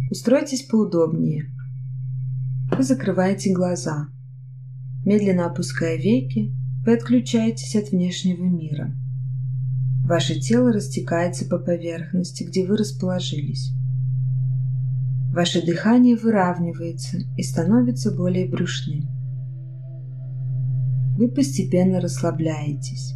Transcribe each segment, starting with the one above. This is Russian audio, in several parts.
Устройтесь поудобнее. Вы закрываете глаза. Медленно опуская веки, вы отключаетесь от внешнего мира. Ваше тело растекается по поверхности, где вы расположились. Ваше дыхание выравнивается и становится более брюшным. Вы постепенно расслабляетесь.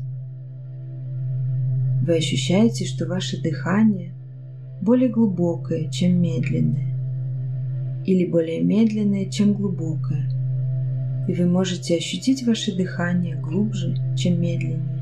Вы ощущаете, что ваше дыхание более глубокое, чем медленное, или более медленное, чем глубокое, и вы можете ощутить ваше дыхание глубже, чем медленнее,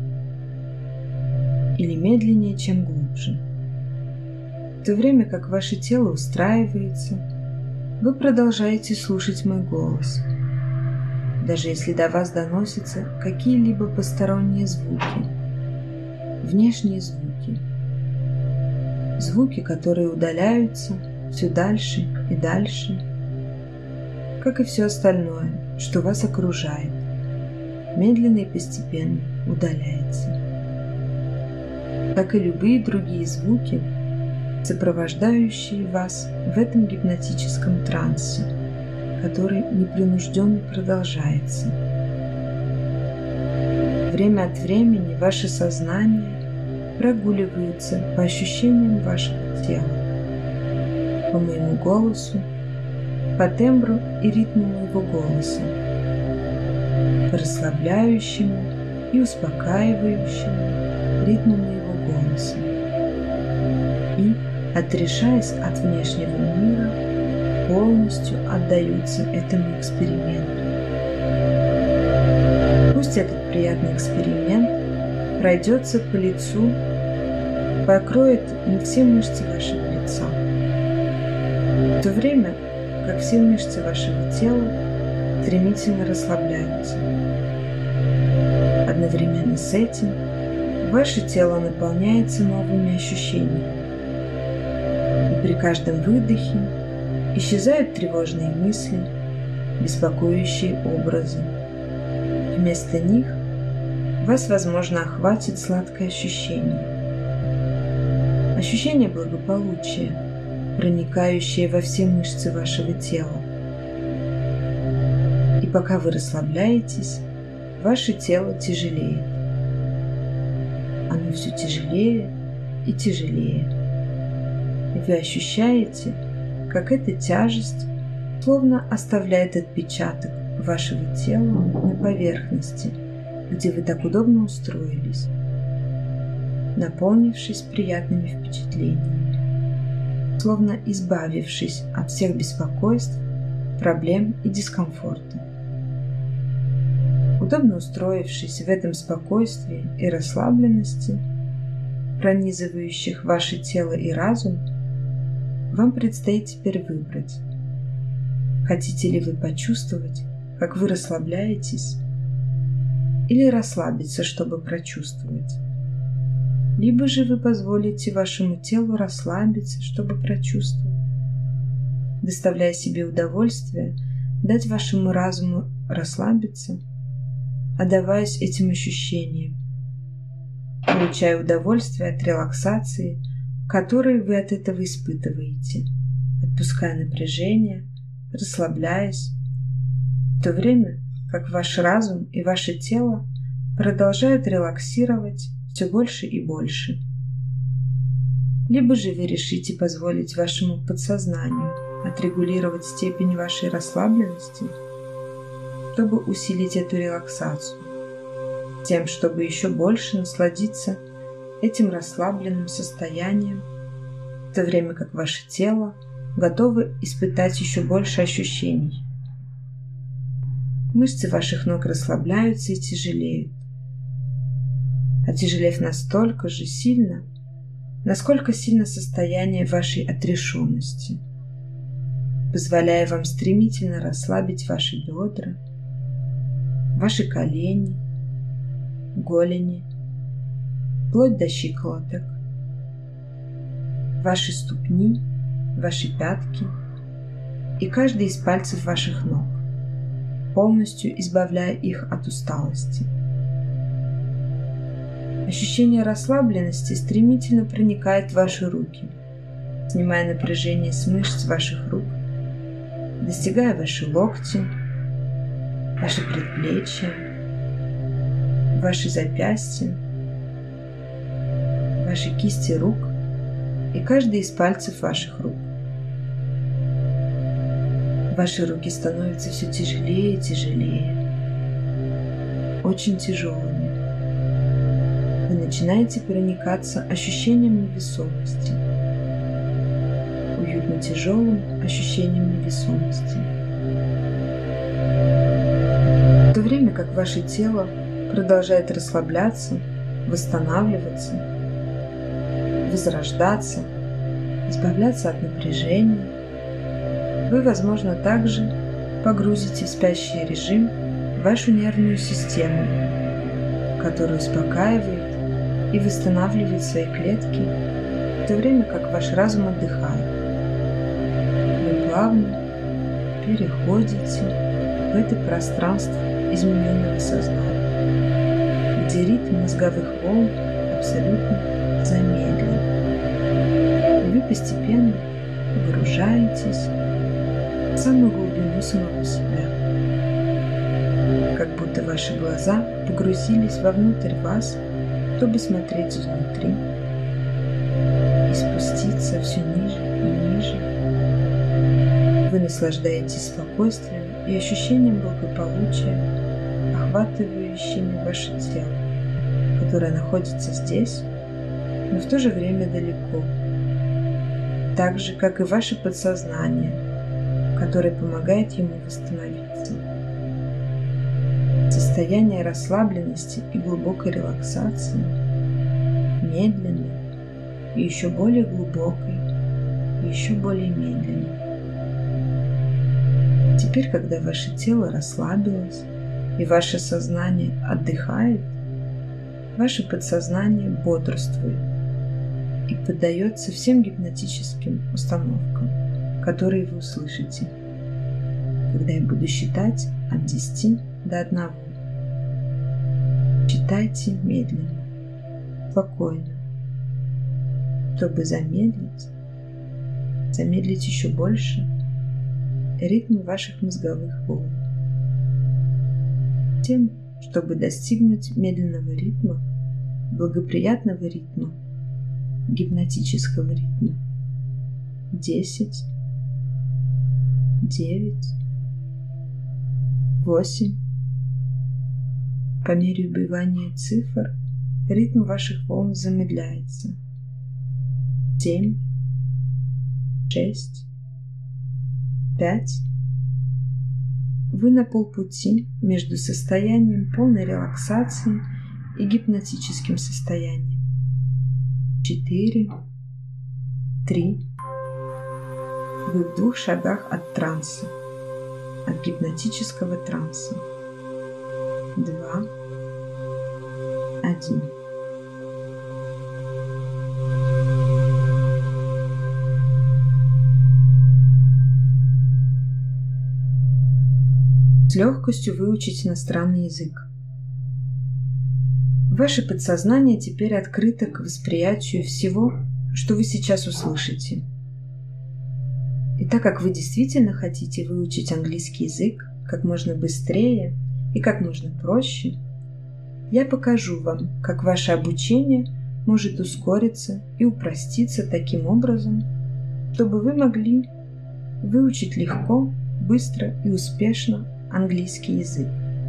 или медленнее, чем глубже. В то время как ваше тело устраивается, вы продолжаете слушать мой голос, даже если до вас доносятся какие-либо посторонние звуки, внешние звуки, звуки, которые удаляются все дальше и дальше, как и все остальное, что вас окружает, медленно и постепенно удаляется. Как и любые другие звуки, сопровождающие вас в этом гипнотическом трансе, который непринужденно продолжается. Время от времени ваше сознание прогуливается по ощущениям вашего тела, по моему голосу, по тембру и ритму моего голоса, по расслабляющему и успокаивающему ритму моего голоса и, отрешаясь от внешнего мира, полностью отдаются этому эксперименту. Пусть этот приятный эксперимент пройдется по лицу, покроет не все мышцы вашего лица, в то время как все мышцы вашего тела стремительно расслабляются. Одновременно с этим ваше тело наполняется новыми ощущениями, и при каждом выдохе исчезают тревожные мысли, беспокоящие образы. Вместо них вас, возможно, охватит сладкое ощущение. Ощущение благополучия, проникающее во все мышцы вашего тела. И пока вы расслабляетесь, ваше тело тяжелеет. Оно все тяжелее и тяжелее. И вы ощущаете, как эта тяжесть словно оставляет отпечаток вашего тела на поверхности, где вы так удобно устроились, наполнившись приятными впечатлениями, словно избавившись от всех беспокойств, проблем и дискомфорта. Удобно устроившись в этом спокойствии и расслабленности, пронизывающих ваше тело и разум, вам предстоит теперь выбрать, хотите ли вы почувствовать, как вы расслабляетесь, или расслабиться, чтобы прочувствовать. Либо же вы позволите вашему телу расслабиться, чтобы прочувствовать, доставляя себе удовольствие, дать вашему разуму расслабиться, отдаваясь этим ощущениям, получая удовольствие от релаксации, которую вы от этого испытываете, отпуская напряжение, расслабляясь, в то время как ваш разум и ваше тело продолжают релаксировать все больше и больше. Либо же вы решите позволить вашему подсознанию отрегулировать степень вашей расслабленности, чтобы усилить эту релаксацию, тем, чтобы еще больше насладиться этим расслабленным состоянием, в то время как ваше тело готово испытать еще больше ощущений. Мышцы ваших ног расслабляются и тяжелеют, отяжелев настолько же сильно, насколько сильно состояние вашей отрешенности, позволяя вам стремительно расслабить ваши бедра, ваши колени, голени, вплоть до щиколоток, ваши ступни, ваши пятки и каждый из пальцев ваших ног, полностью избавляя их от усталости. Ощущение расслабленности стремительно проникает в ваши руки, снимая напряжение с мышц ваших рук, достигая ваши локти, ваши предплечья, ваши запястья, ваши кисти рук и каждый из пальцев ваших рук. Ваши руки становятся все тяжелее и тяжелее, очень тяжелыми. Вы начинаете проникаться ощущением невесомости, уютно тяжелым ощущением невесомости. В то время как ваше тело продолжает расслабляться, восстанавливаться, возрождаться, избавляться от напряжения, вы, возможно, также погрузите в спящий режим вашу нервную систему, которая успокаивает и восстанавливает свои клетки, в то время как ваш разум отдыхает. Вы плавно переходите в это пространство измененного сознания, где ритм мозговых волн абсолютно замедлен. И вы постепенно погружаетесь в самую глубину самого себя, как будто ваши глаза погрузились вовнутрь вас, чтобы смотреть изнутри и спуститься все ниже и ниже. Вы наслаждаетесь спокойствием и ощущением благополучия, охватывающими ваше тело, которое находится здесь, но в то же время далеко, так же, как и ваше подсознание, которое помогает ему восстановиться. Состояние расслабленности и глубокой релаксации, медленной и еще более глубокой, и еще более медленной. Теперь, когда ваше тело расслабилось и ваше сознание отдыхает, ваше подсознание бодрствует и поддается всем гипнотическим установкам, которые вы услышите, когда я буду считать от 10 до 1. Считайте медленно, спокойно, чтобы замедлить еще больше ритм ваших мозговых волн. Тем, чтобы достигнуть медленного ритма, благоприятного ритма, гипнотического ритма. 10, 9, 8. По мере убывания цифр ритм ваших волн замедляется. 7, 6, 5. Вы на полпути между состоянием полной релаксации и гипнотическим состоянием. 4, 3. Вы в 2 шагах от транса, от гипнотического транса. 2, 1. С легкостью выучить иностранный язык. Ваше подсознание теперь открыто к восприятию всего, что вы сейчас услышите. И так как вы действительно хотите выучить английский язык как можно быстрее и как можно проще, я покажу вам, как ваше обучение может ускориться и упроститься таким образом, чтобы вы могли выучить легко, быстро и успешно английский язык.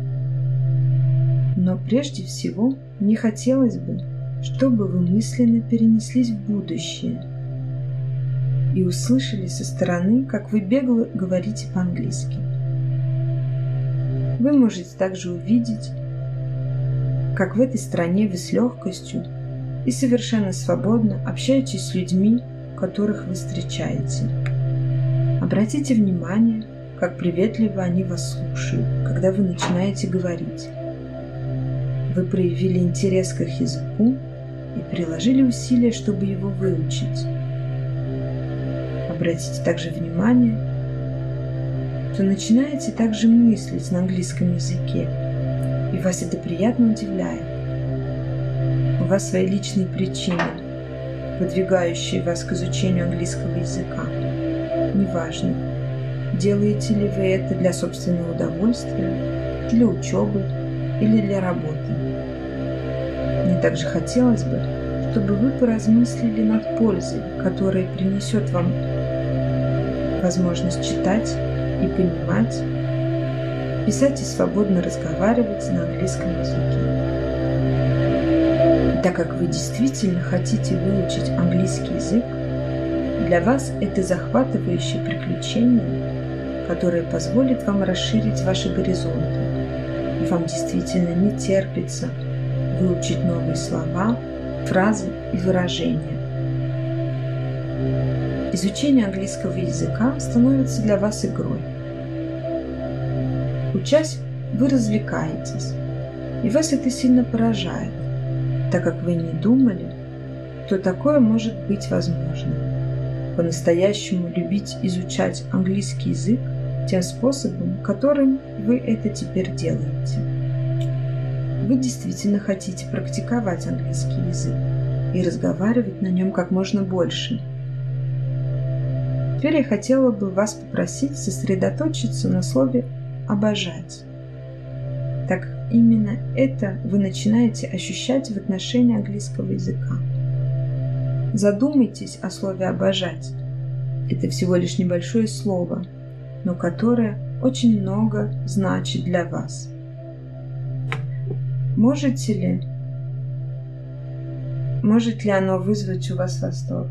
Но прежде всего мне хотелось бы, чтобы вы мысленно перенеслись в будущее и услышали со стороны, как вы бегло говорите по-английски. Вы можете также увидеть, как в этой стране вы с легкостью и совершенно свободно общаетесь с людьми, которых вы встречаете. Обратите внимание, как приветливо они вас слушают, когда вы начинаете говорить. Вы проявили интерес к их языку и приложили усилия, чтобы его выучить. Обратите также внимание, что начинаете также мыслить на английском языке, и вас это приятно удивляет. У вас свои личные причины, подвигающие вас к изучению английского языка. Неважно, делаете ли вы это для собственного удовольствия, для учебы или для работы. Мне также хотелось бы, чтобы вы поразмыслили над пользой, которая принесет вам возможность читать и понимать, писать и свободно разговаривать на английском языке. И так как вы действительно хотите выучить английский язык, для вас это захватывающее приключение, которое позволит вам расширить ваши горизонты, и вам действительно не терпится выучить новые слова, фразы и выражения. Изучение английского языка становится для вас игрой. Учась, вы развлекаетесь, и вас это сильно поражает, так как вы не думали, что такое может быть возможно. По-настоящему любить изучать английский язык тем способом, которым вы это теперь делаете. Вы действительно хотите практиковать английский язык и разговаривать на нем как можно больше. Теперь я хотела бы вас попросить сосредоточиться на слове «обожать», так как именно это вы начинаете ощущать в отношении английского языка. Задумайтесь о слове «обожать». Это всего лишь небольшое слово, но которое очень много значит для вас. Может ли оно вызвать у вас восторг?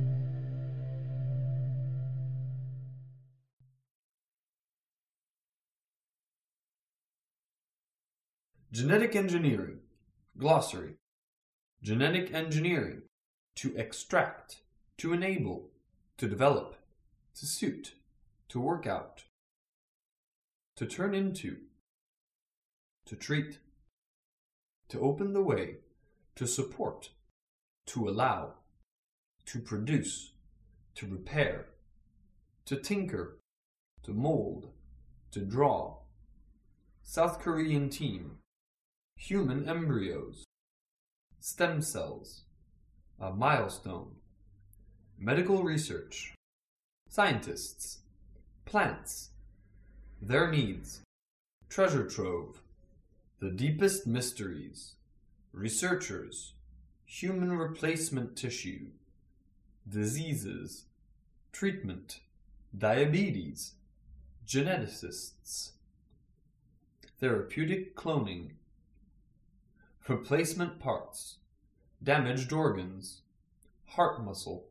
Genetic engineering. Glossary. Genetic engineering. To extract, to enable, to develop, to suit, to work out, to turn into, to treat, to open the way, to support, to allow, to produce, to repair, to tinker, to mold, to draw. South Korean team. Human embryos. Stem cells. A milestone. Medical research. Scientists. Plants. Their needs. Treasure trove. The deepest mysteries. Researchers. Human replacement tissue. Diseases. Treatment. Diabetes. Geneticists. Therapeutic cloning. Replacement parts. Damaged organs. Heart muscle.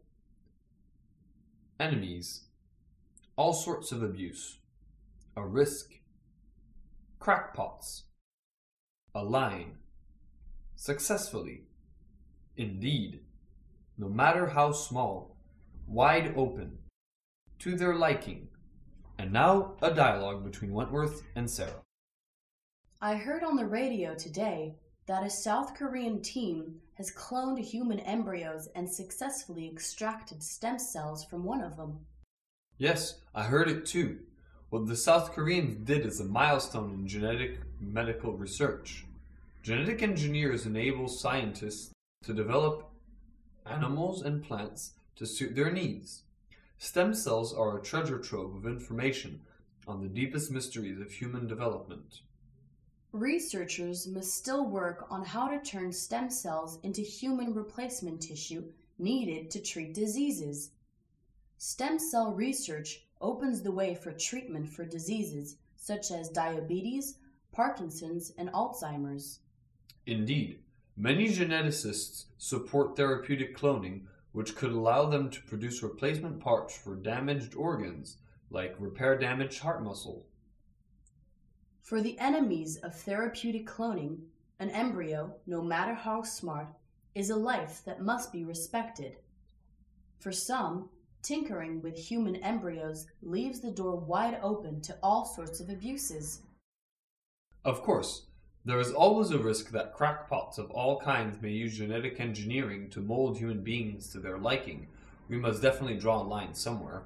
Enemies. All sorts of abuse. A risk. Crackpots. A line. Successfully. Indeed. No matter how small. Wide open. To their liking. And now a dialogue between Wentworth and Sarah. I heard on the radio today that a South Korean team has cloned human embryos and successfully extracted stem cells from one of them. Yes, I heard it too. What the South Koreans did is a milestone in genetic medical research. Genetic engineers enable scientists to develop animals and plants to suit their needs. Stem cells are a treasure trove of information on the deepest mysteries of human development. Researchers must still work on how to turn stem cells into human replacement tissue needed to treat diseases. Stem cell research opens the way for treatment for diseases such as diabetes, Parkinson's, and Alzheimer's. Indeed, many geneticists support therapeutic cloning, which could allow them to produce replacement parts for damaged organs, like repair damaged heart muscle. For the enemies of therapeutic cloning, an embryo, no matter how smart, is a life that must be respected. For some, tinkering with human embryos leaves the door wide open to all sorts of abuses. Of course, there is always a risk that crackpots of all kinds may use genetic engineering to mold human beings to their liking. We must definitely draw a line somewhere.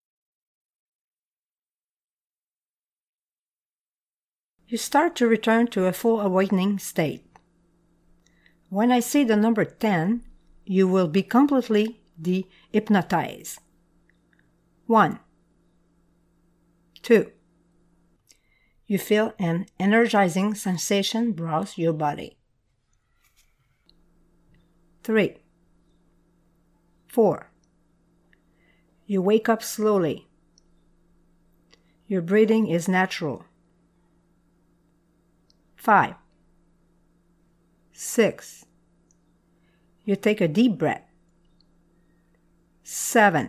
You start to return to a full awakening state. When I say the number 10, you will be completely de-hypnotized. 1. 2. You feel an energizing sensation browse your body. 3. 4. You wake up slowly. Your breathing is natural. 5. 6. You take a deep breath. 7.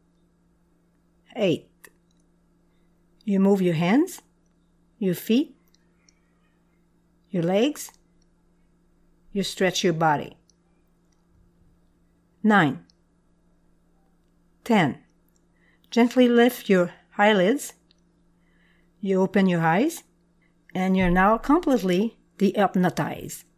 8. You move your hands, your feet, your legs. You stretch your body. 9. 10. Gently lift your eyelids. You open your eyes, and you're now completely de-hypnotized.